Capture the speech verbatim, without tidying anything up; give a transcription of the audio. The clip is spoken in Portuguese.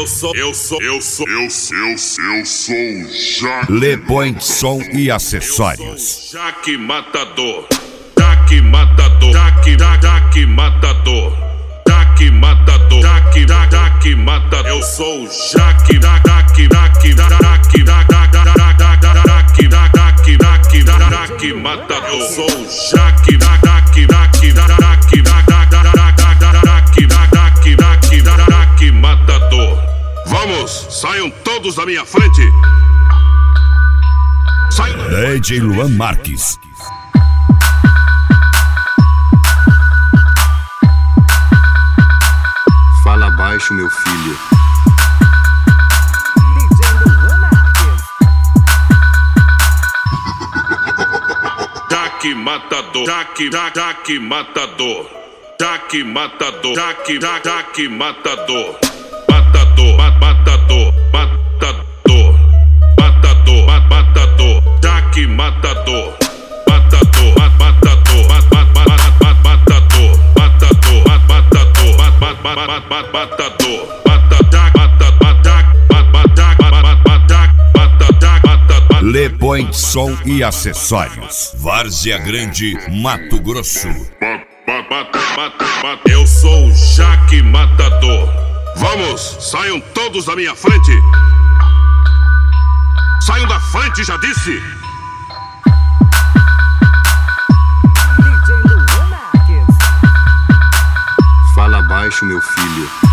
Eu sou, eu sou, eu sou, eu sou, eu sou, eu sou o Jaque. Le Point Som e acessórios. Jaque Matador. Jaque Matador. Jaque, Jaque Matador. Jaque Matador. Jaque, Jaque Matador. Eu sou o Jaque. Jaque, Jaque, Jaque, Jaque, Jaque, Jaque, Jaque, Jaque Matador. Eu sou o Jaque. Jaque, Jaque, Jaque, Jaque, Jaque, Jaque Matador. Vamos, saiam todos da minha frente. Saiam. D J Luan Marques. Fala baixo, meu filho. D J Luan Marques. Jaque Matador. Jaque, Jaque Matador. Jaque Matador. Jaque, Jaque Matador. Matador, matador, matador, matador, matador, Jaque Matador, matador, matador, matador, matador, matador, matador. Le Point Som e acessórios. Várzea Grande, Mato Grosso. Eu sou o Jaque Matador. Vamos, saiam todos da minha frente. Saiam da frente, já disse. D J Luan Marques. Fala baixo, meu filho.